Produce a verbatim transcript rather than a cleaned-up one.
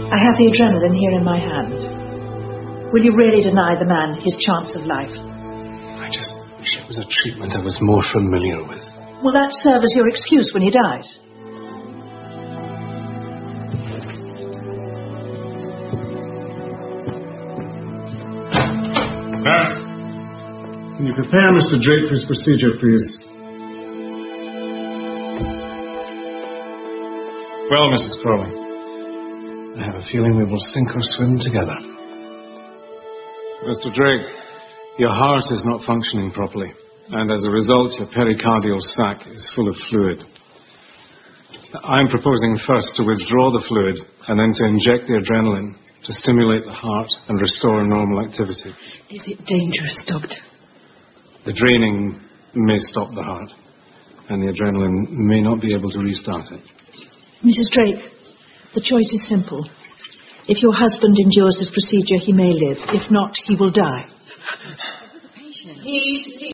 I have the adrenaline here in my hand. Will you really deny the man his chance of life? I just wish it was a treatment I was more familiar with. Will that serve as your excuse when he dies? Nurse, can you prepare Mister Drake for his procedure, please? Well, Missus Crowley. I have a feeling we will sink or swim together. Mister Drake, your heart is not functioning properly, and as a result, your pericardial sac is full of fluid. I'm proposing first to withdraw the fluid and then to inject the adrenaline to stimulate the heart and restore normal activity. Is it dangerous, Doctor? The draining may stop the heart, and the adrenaline may not be able to restart it. Missus Drake, the choice is simple. If your husband endures this procedure, he may live. If not, he will die. He's...